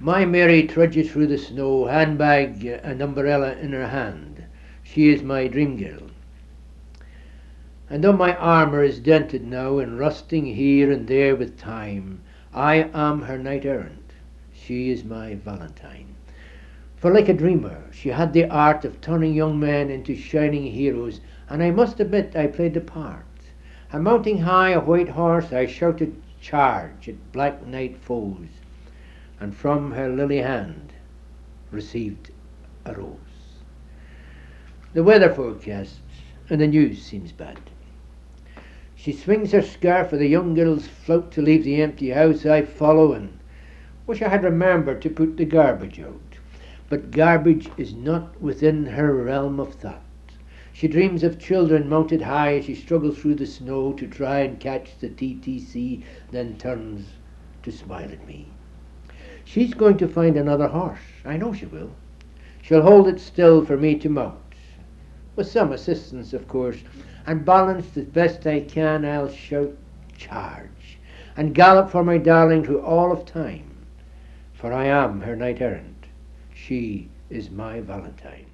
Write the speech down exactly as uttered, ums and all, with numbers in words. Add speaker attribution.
Speaker 1: My Mary trudges through the snow, handbag and umbrella in her hand. She is my dream girl. And though my armour is dented now and rusting here and there with time, I am her knight errant. She is my Valentine. For like a dreamer, she had the art of turning young men into shining heroes, and I must admit I played the part. And mounting high a white horse, I shouted charge at black night foes, and from her lily hand received a rose. The weather forecasts and the news seems bad. She swings her scarf for the young girl's flout to leave the empty house. I follow and wish I had remembered to put the garbage out. But garbage is not within her realm of thought. She dreams of children mounted high as she struggles through the snow to try and catch the T T C, then turns to smile at me. She's going to find another horse. I know she will. She'll hold it still for me to mount. With some assistance, of course, and balanced as best I can, I'll shout charge, and gallop for my darling through all of time. For I am her knight errant. She is my Valentine.